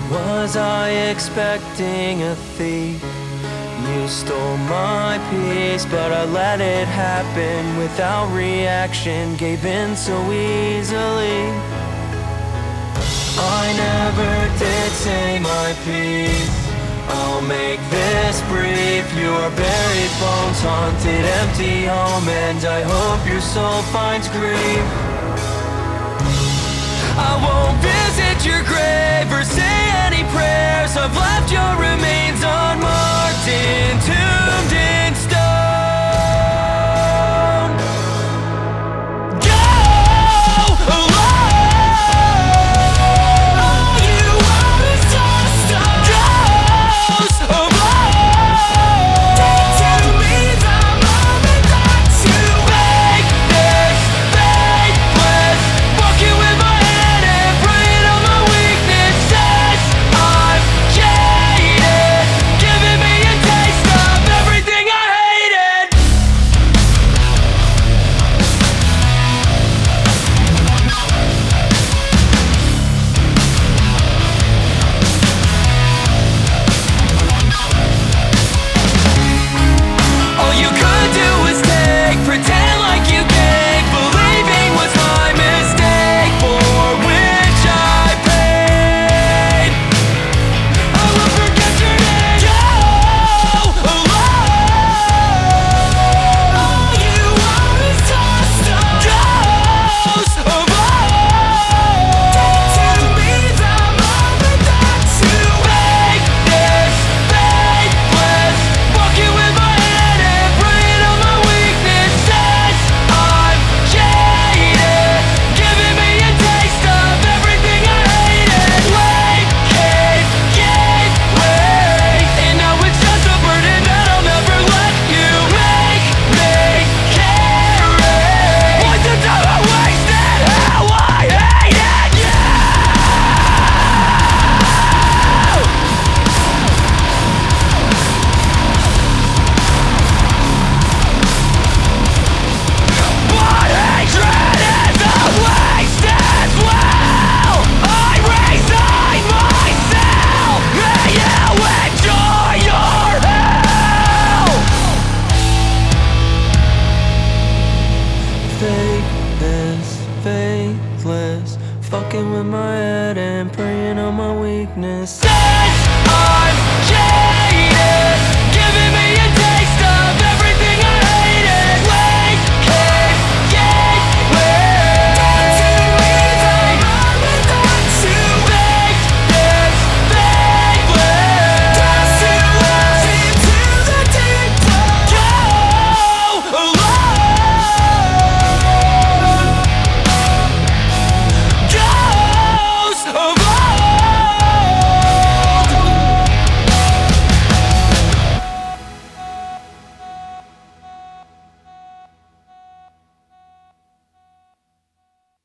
Was I expecting a thief? You stole my peace, but I let it happen without reaction, gave in so easily. I never did say my piece. I'll make this brief. Your buried bones, haunted, empty home, and I hope your soul finds grief. I won't visit your grave or say any prayers. I've left your remains unmarked, entombed in stone. Go alone. All you want is just a ghost of love. Tell me the moment that you make this faithless, walking with my head and praying on my weaknesses. I'm jaded, giving me a taste of everything I hated. All you could do was take, pretend like you gave. Believing was my mistake, for which I paid. I will forget your name. Go alone. All you want is just a ghost of love. Tell me the moment that you make this faithless, walking with my head and praying on my weaknesses. I'm jaded, giving me a taste of everything I hated. Late gave way, and now it's just a burden that I'll never let you make me carry. What the time I wasted, how I hated you. But hatred is a waste as well. I resign myself. May you enjoy your hell. Fakeness, faithless, fucking with my head and preying on my weaknesses.